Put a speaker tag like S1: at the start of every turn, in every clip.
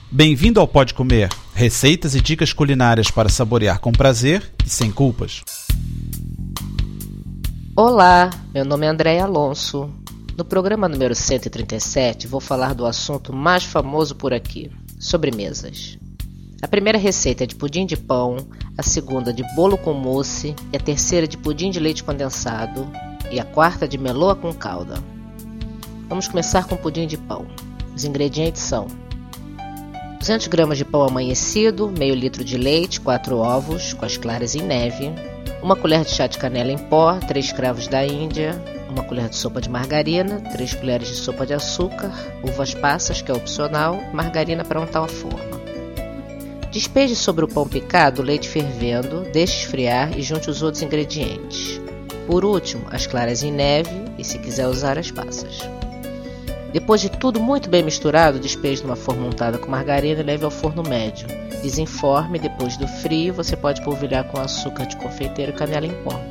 S1: Bem-vindo ao Pode Comer, receitas e dicas culinárias para saborear com prazer e sem culpas.
S2: Olá, meu nome é Andréia Alonso. No programa número 137 vou falar do assunto mais famoso por aqui, sobremesas. A primeira receita é de pudim de pão, a segunda de bolo com mousse, e a terceira de pudim de leite condensado e a quarta de meloa com calda. Vamos começar com pudim de pão. Os ingredientes são 200 gramas de pão amanhecido, meio litro de leite, 4 ovos com as claras em neve, 1 colher de chá de canela em pó, 3 cravos da Índia, 1 colher de sopa de margarina, 3 colheres de sopa de açúcar, uvas passas, que é opcional, margarina para untar a forma. Despeje sobre o pão picado o leite fervendo, deixe esfriar e junte os outros ingredientes. Por último, as claras em neve e, se quiser usar, as passas. Depois de tudo muito bem misturado, despeje numa forma untada com margarina e leve ao forno médio. Desenforme e depois do frio você pode polvilhar com açúcar de confeiteiro e canela em pó.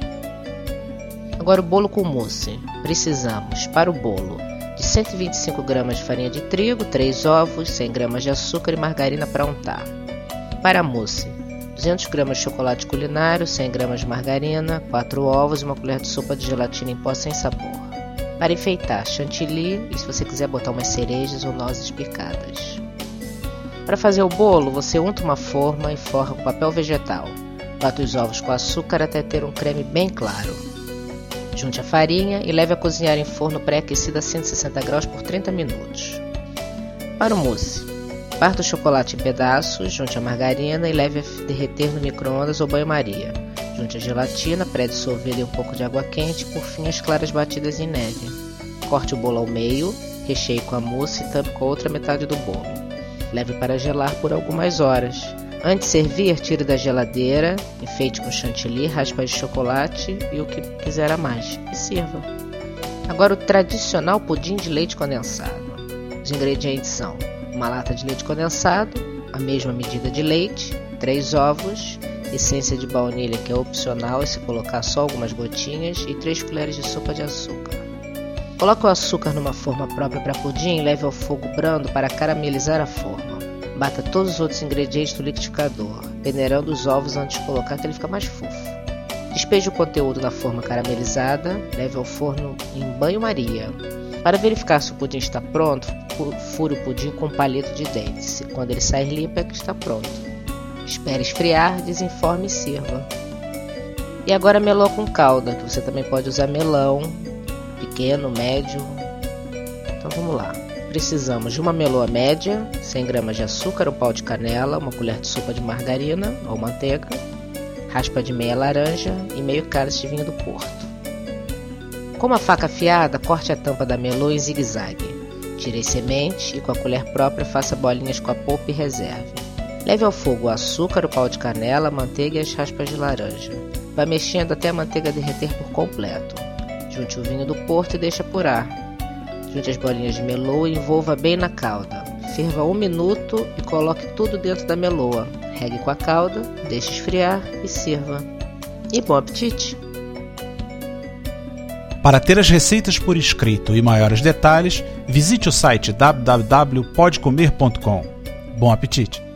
S2: Agora o bolo com mousse. Precisamos, para o bolo, de 125 gramas de farinha de trigo, 3 ovos, 100 gramas de açúcar e margarina para untar. Para a mousse, 200 gramas de chocolate culinário, 100 gramas de margarina, 4 ovos e 1 colher de sopa de gelatina em pó sem sabor. Para enfeitar, chantilly e, se você quiser, botar umas cerejas ou nozes picadas. Para fazer o bolo, você unta uma forma e forra com papel vegetal. Bata os ovos com açúcar até ter um creme bem claro. Junte a farinha e leve a cozinhar em forno pré-aquecido a 160 graus por 30 minutos. Para o mousse, parta o chocolate em pedaços, junte a margarina e leve a derreter no micro-ondas ou banho-maria. Junte a gelatina, pré-dissolvida em um pouco de água quente e, por fim, as claras batidas em neve. Corte o bolo ao meio, recheie com a mousse e tampe com a outra metade do bolo. Leve para gelar por algumas horas. Antes de servir, tire da geladeira, enfeite com chantilly, raspas de chocolate e o que quiser a mais, e sirva. Agora o tradicional pudim de leite condensado. Os ingredientes são 1 lata de leite condensado, a mesma medida de leite, 3 ovos, essência de baunilha, que é opcional e se colocar só algumas gotinhas, e 3 colheres de sopa de açúcar. Coloque o açúcar numa forma própria para pudim e leve ao fogo brando para caramelizar a forma. Bata todos os outros ingredientes no liquidificador, peneirando os ovos antes de colocar, que ele fica mais fofo. Despeje o conteúdo na forma caramelizada, leve ao forno em banho-maria. Para verificar se o pudim está pronto, fure o pudim com um palito de dentes. Quando ele sair limpo é que está pronto. Espere esfriar, desenforme e sirva. E agora meloa com calda, que você também pode usar melão, pequeno, médio. Então vamos lá. Precisamos de uma meloa média, 100 gramas de açúcar, um pau de canela, 1 colher de sopa de margarina ou manteiga, raspa de meia laranja e meio cálice de vinho do Porto. Com uma faca afiada, corte a tampa da meloa em zigue-zague. Tire as sementes e com a colher própria faça bolinhas com a polpa e reserve. Leve ao fogo o açúcar, o pau de canela, a manteiga e as raspas de laranja. Vá mexendo até a manteiga derreter por completo. Junte o vinho do Porto e deixe apurar. Junte as bolinhas de meloa e envolva bem na calda. Ferva 1 minuto e coloque tudo dentro da meloa. Regue com a calda, deixe esfriar e sirva. E bom apetite!
S1: Para ter as receitas por escrito e maiores detalhes, visite o site www.podecomer.com. Bom apetite!